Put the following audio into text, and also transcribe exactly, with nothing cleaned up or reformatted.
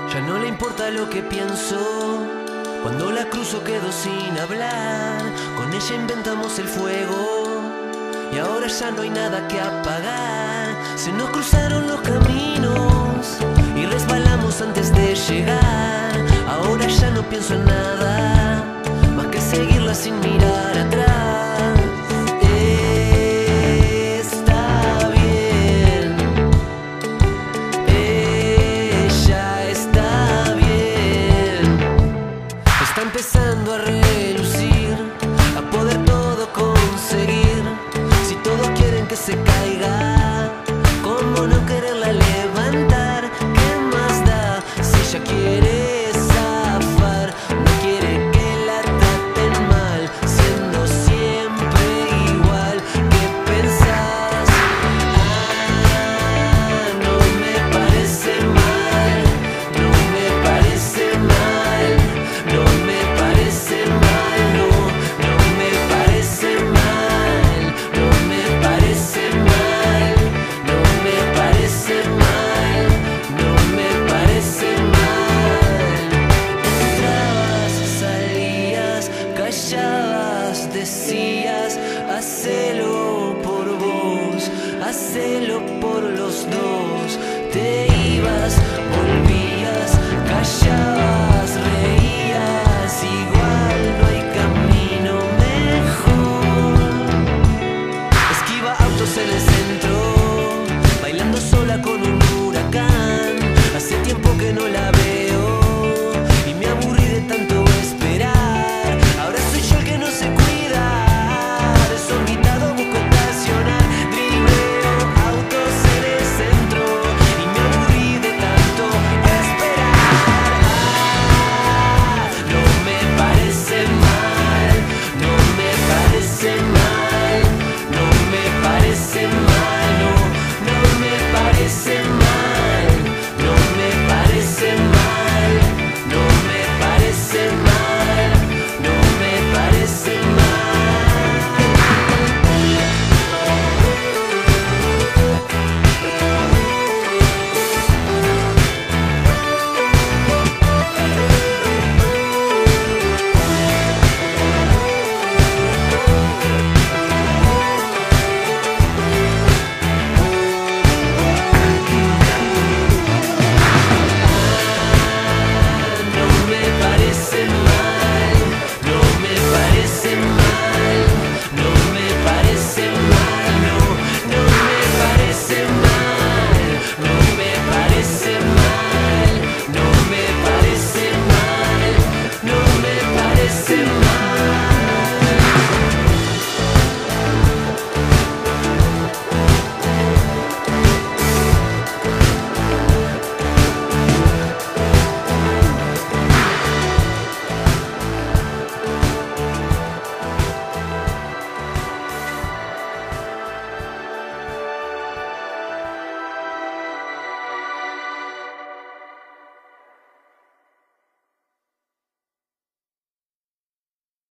Ya no le importa lo que pienso. Cuando la cruzo quedo sin hablar. Con ella inventamos el fuego y ahora ya no hay nada que apagar. Se nos cruzaron los caminos y resbalamos antes de llegar. Ahora ya no pienso en nada más que seguirla sin mirar atrás. Está bien, ella está bien. Está empezando a relucir, a poder todo conseguir. Si todos quieren que se caiga, ¿cómo no quererla levantar? ¿Qué más da si ella quiere zafar? No quiere que la traten mal, siendo siempre igual. ¿Qué pensás? Ah, no me parece mal, no me parece mal, no me parece mal, no, no me parece mal, no me parece mal, no me parece mal, no me parece mal. Entrabas, salías, callabas, decías, hacelo por vos, hacelo por los dos. Te ibas, volvías, callabas.